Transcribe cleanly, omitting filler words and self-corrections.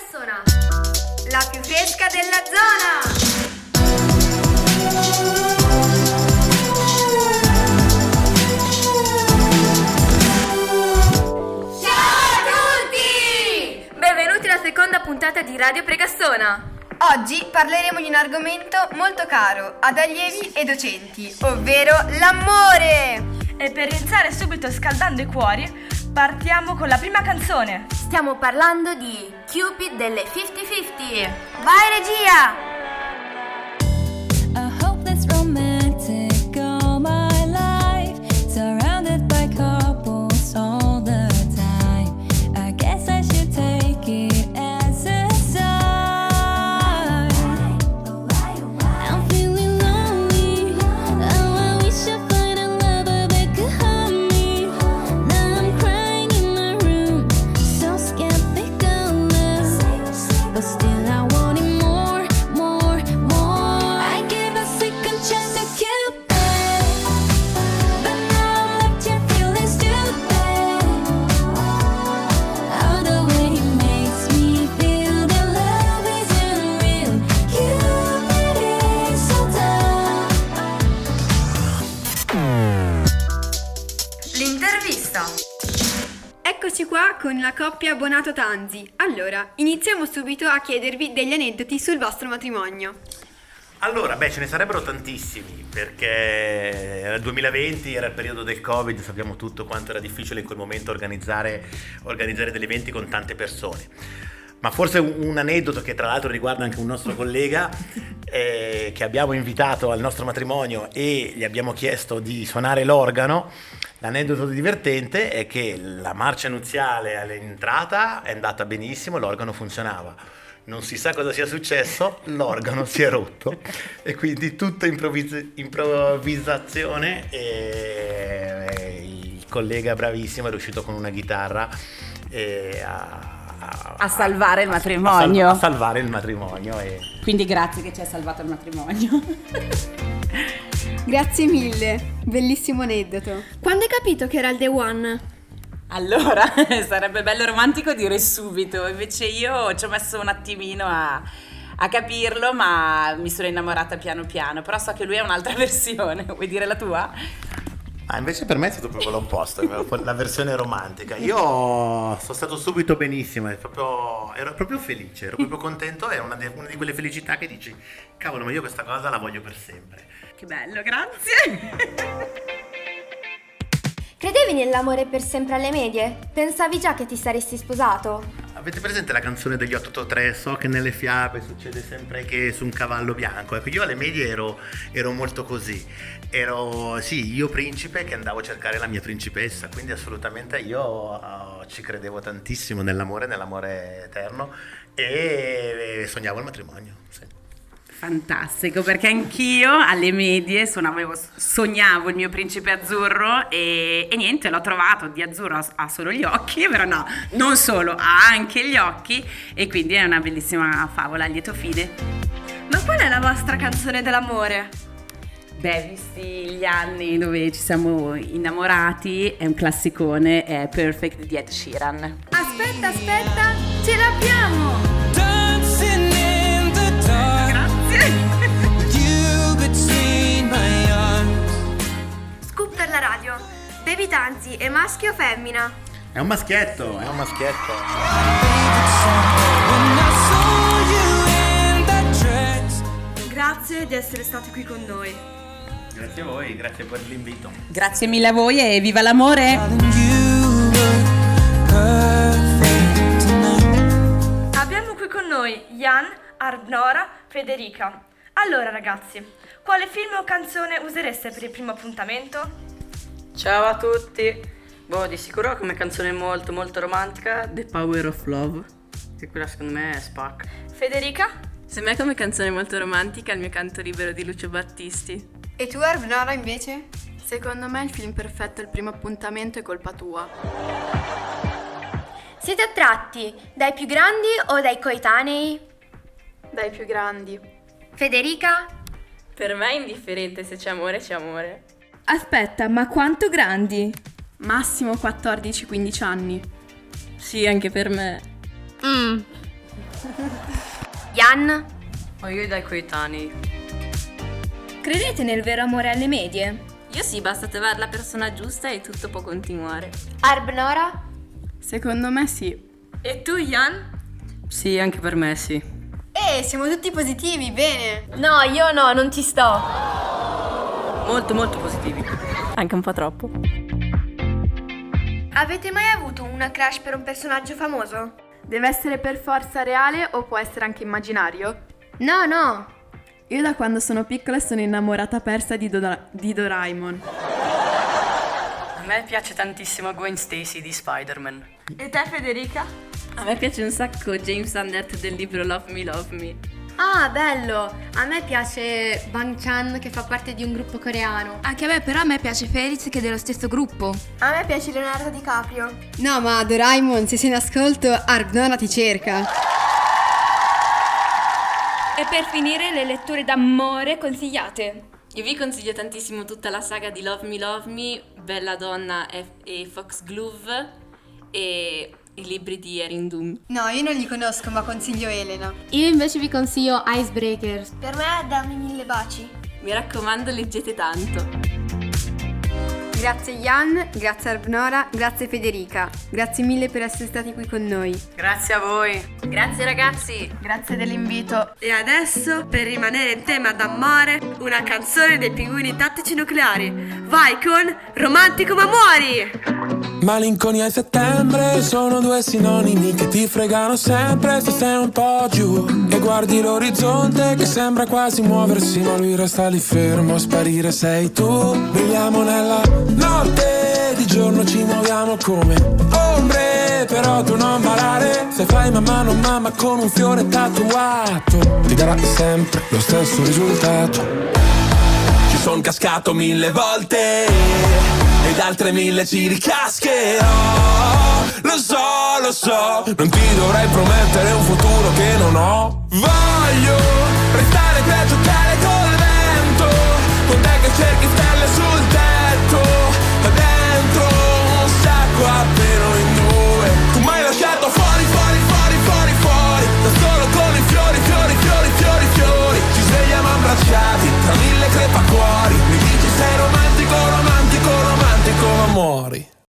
Pregassona, la più fresca della zona. Ciao a tutti! Benvenuti alla seconda puntata di Radio Pregassona. Oggi parleremo di un argomento molto caro ad allievi e docenti, ovvero l'amore! E per iniziare subito scaldando i cuori, partiamo con la prima canzone. Stiamo parlando di Cupid delle 50-50. Vai regia! I hope that's romantic all my life, surrounded by couples all the time. I guess I should take it as a sign. I'm feeling lonely. Oh, I wish I find a lover that could hug me. Now I'm crying in my room, so skeptical of, but still I want it more, more, more. I give a second chance to Cupid, but now I'm left here feeling stupid. Oh, the way he makes me feel that love isn't real. Cupid is so dumb. L'intervista. Eccoci qua con la coppia Bonato-Tanzi. Allora, iniziamo subito a chiedervi degli aneddoti sul vostro matrimonio. Allora, ce ne sarebbero tantissimi, perché era il 2020, era il periodo del Covid, sappiamo tutto quanto era difficile in quel momento organizzare degli eventi con tante persone. Ma forse un aneddoto che tra l'altro riguarda anche un nostro collega che abbiamo invitato al nostro matrimonio e gli abbiamo chiesto di suonare l'organo. L'aneddoto divertente è che la marcia nuziale all'entrata è andata benissimo, l'organo funzionava. Non si sa cosa sia successo, l'organo si è rotto e quindi tutta improvvisazione e il collega bravissimo è riuscito con una chitarra a salvare il matrimonio. A salvare il matrimonio. Quindi grazie che ci hai salvato il matrimonio. Grazie mille, bellissimo aneddoto. Quando hai capito che era il The One? Allora, sarebbe bello romantico dire subito, invece io ci ho messo un attimino a capirlo, ma mi sono innamorata piano piano, però so che lui è un'altra versione. Vuoi dire la tua? Invece per me è stato proprio l'opposto, la versione romantica. Io sono stato subito benissimo, ero proprio felice, ero proprio contento, è una di quelle felicità che dici, cavolo, ma io questa cosa la voglio per sempre. Che bello, grazie! Credevi nell'amore per sempre alle medie? Pensavi già che ti saresti sposato? Avete presente la canzone degli 883? So che nelle fiabe succede sempre che su un cavallo bianco. Ecco, io alle medie ero molto così. Ero, sì, io principe che andavo a cercare la mia principessa, quindi assolutamente io ci credevo tantissimo nell'amore eterno e sognavo il matrimonio, sì. Fantastico, perché anch'io alle medie sognavo il mio principe azzurro e niente, l'ho trovato. Di azzurro ha solo gli occhi, però no, non solo, ha anche gli occhi e quindi è una bellissima favola a lieto fine. Ma qual è la vostra canzone dell'amore? Beh, visti gli anni dove ci siamo innamorati, è un classicone, è Perfect di Ed Sheeran. Aspetta, ce l'abbiamo! Scoop per la radio. Baby Tanzi è maschio o femmina? È un maschietto. Grazie di essere stati qui con noi. Grazie a voi, grazie per l'invito. Grazie mille a voi e viva l'amore! Abbiamo qui con noi Jan, Arnora, Federica. Allora ragazzi, quale film o canzone usereste per il primo appuntamento? Ciao a tutti! Di sicuro come canzone molto molto romantica The Power of Love, che quella secondo me è spacca. Federica? Se me come canzone molto romantica il mio canto libero di Lucio Battisti. E tu, Arnora, invece? Secondo me il film perfetto al primo appuntamento è Colpa tua. Siete attratti dai più grandi o dai coetanei? Dai più grandi. Federica? Per me è indifferente, se c'è amore c'è amore. Aspetta, ma quanto grandi? Massimo 14-15 anni. Sì, anche per me. Ian? Ho io dai coetanei. Credete nel vero amore alle medie? Io sì, basta trovare la persona giusta e tutto può continuare. Arbnora? Secondo me sì. E tu, Ian? Sì, anche per me sì. Siamo tutti positivi, bene. No, io no, non ci sto. Molto molto positivi. Anche un po' troppo. Avete mai avuto una crush per un personaggio famoso? Deve essere per forza reale o può essere anche immaginario? No. Io da quando sono piccola sono innamorata persa di Doraemon. A me piace tantissimo Gwen Stacy di Spider-Man. E te, Federica? A me piace un sacco James Undert del libro Love Me, Love Me. Ah, bello! A me piace Bang Chan che fa parte di un gruppo coreano. Anche a me, però a me piace Felix che è dello stesso gruppo. A me piace Leonardo DiCaprio. No, ma Doraemon, se sei in ascolto, Arbnora ti cerca. E per finire le letture d'amore consigliate. Io vi consiglio tantissimo tutta la saga di Love Me, Bella Donna e Foxglove e i libri di Erin Doom. No, io non li conosco, ma consiglio Elena. Io invece vi consiglio Icebreakers. Per me dammi 1000 baci. Mi raccomando, leggete tanto. Grazie Ian, grazie Arbnora, grazie Federica. Grazie mille per essere stati qui con noi. Grazie a voi. Grazie ragazzi. Grazie dell'invito. E adesso, per rimanere in tema d'amore, una canzone dei Pinguini Tattici Nucleari. Vai con Romantico ma muori! Malinconia e settembre sono due sinonimi che ti fregano sempre se sei un po' giù e guardi l'orizzonte che sembra quasi muoversi, ma lui resta lì fermo, a sparire sei tu. Brilliamo nella notte, di giorno ci muoviamo come ombre, però tu non ballare, se fai mamma non mamma con un fiore tatuato, ti darà sempre lo stesso risultato. Ci son cascato 1000 volte ed altre 1000 ci ricascherò. Lo so, non ti dovrei promettere un futuro che non ho. Voglio restare